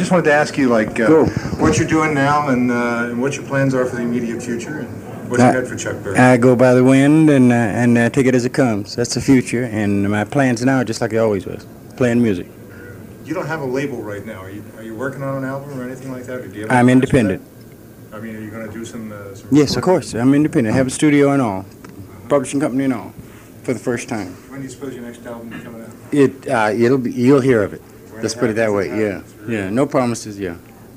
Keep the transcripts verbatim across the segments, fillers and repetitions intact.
Just wanted to ask you, like, uh, Cool. what you're doing now and, uh, and what your plans are for the immediate future and what's I- ahead for Chuck Berry. I go by the wind and uh, and uh, take it as it comes. That's the future, and my plans now are just like it always was, playing music. You don't have a label right now. Are you, are you working on an album or anything like that? Or do you have any I'm plans for independent. that? I mean, are you going to do some... Uh, some Yes, of recording? course. I'm independent. I have a studio and all, publishing company and all, for the first time. When do you suppose your next album will be coming out? It uh, it'll be you'll hear of it. When Let's it put it that happens, way. it Yeah, happens, really. yeah. No promises. Yeah.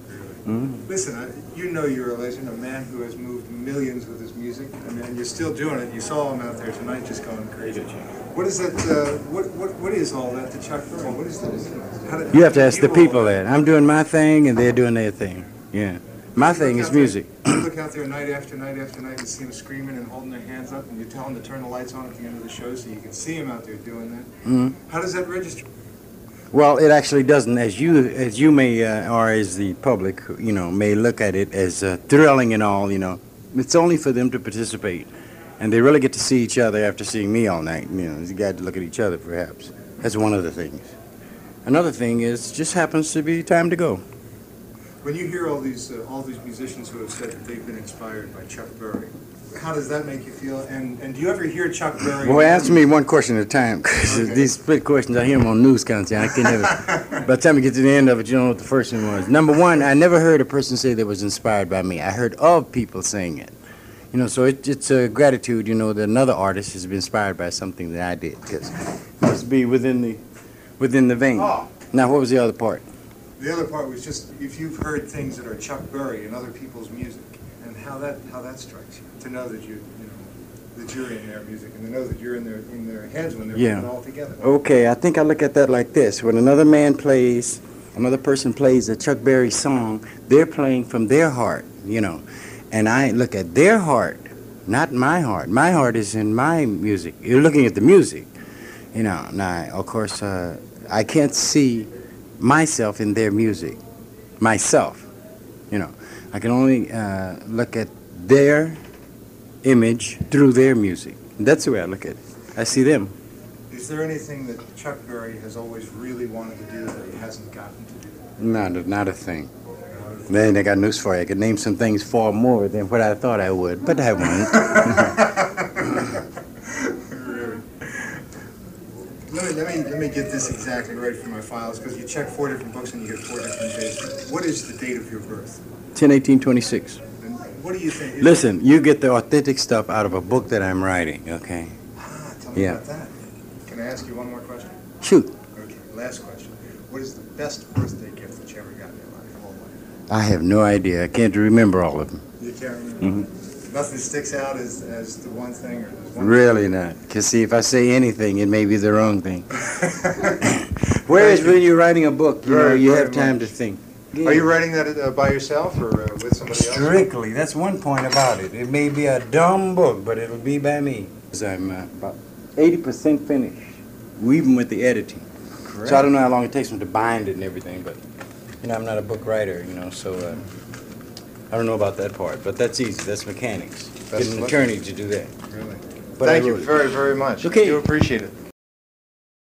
Mhm. Listen, I, you know you're a legend, a man who has moved millions with his music. I mean, and you're still doing it. You saw him out there tonight just going crazy. What is that, uh, what, what, what is all that to Chuck Berry? What is that? How did, You have to how ask did the you all people that. I'm doing my thing and they're doing their thing. Yeah. My You thing look is out there- music. You look out there night after night after night and see them screaming and holding their hands up, and you tell them to turn the lights on at the end of the show so you can see them out there doing that. Mhm. How does that register? Well, it actually doesn't, as you as you may uh, or as the public, you know, may look at it as uh, thrilling and all. You know, it's only for them to participate, and they really get to see each other after seeing me all night. You know, you got to look at each other, perhaps. That's one of the things. Another thing is, just happens to be time to go. When you hear all these uh, all these musicians who have said that they've been inspired by Chuck Berry, how does that make you feel? And and do you ever hear Chuck Berry? Well, answer me one question at a time, because Okay. these split questions, I hear them on news content. I can never. By the time you get to the end of it, you don't know what the first one was. Number one, I never heard a person say they was inspired by me. I heard of people saying it. You know, so it, it's a gratitude, you know, that another artist has been inspired by something that I did, because it must be within the within the vein. Oh. Now, what was the other part? The other part was just if you've heard things that are Chuck Berry and other people's music, and how that how that strikes you to know that you you know that you're in their music and to know that you're in their in their heads when they're Yeah. putting it all together. Okay, I think I look at that like this. When another man plays, another person plays a Chuck Berry song, they're playing from their heart, you know. And I look at their heart, not my heart. My heart is in my music. You're looking at the music, you know. Now, of course, uh, I can't see myself in their music, myself, you know. I can only uh, look at their image through their music. That's the way I look at it. I see them. Is there anything that Chuck Berry has always really wanted to do that he hasn't gotten to do? Not a, not a thing. Then I got news for you. I could name some things far more than what I thought I would, but I won't. Really? Let me, let me let me get this exactly right for my files, because you check four different books and you get four different dates. What is the date of your birth? ten eighteen twenty-six. And what do you think? Is Listen, you get the authentic stuff out of a book that I'm writing, okay? Ah, tell me Yeah. about that. Can I ask you one more question? Shoot. Okay, last question. What is the best birthday gift that you ever got in your life? Whole life? I have no idea. I can't remember all of them. You can't remember. Mhm. Nothing sticks out as, as the one thing, or there's one. Really not. Because, see, if I say anything, it may be the wrong thing. Whereas when you're writing a book, you know, Right, you right, have time right. to think. Are you writing that uh, by yourself or uh, with somebody else? Strictly. That's one point about it. It may be a dumb book, but it'll be by me. 'Cause I'm uh, about eighty percent finished, even with the editing. Correct. So I don't know how long it takes them to bind it and everything, but, you know, I'm not a book writer, you know, so uh, I don't know about that part. But that's easy. That's mechanics. Best Get of an luck. attorney to do that. Really? But I Thank you wrote it. very, very much. Okay. I do appreciate it.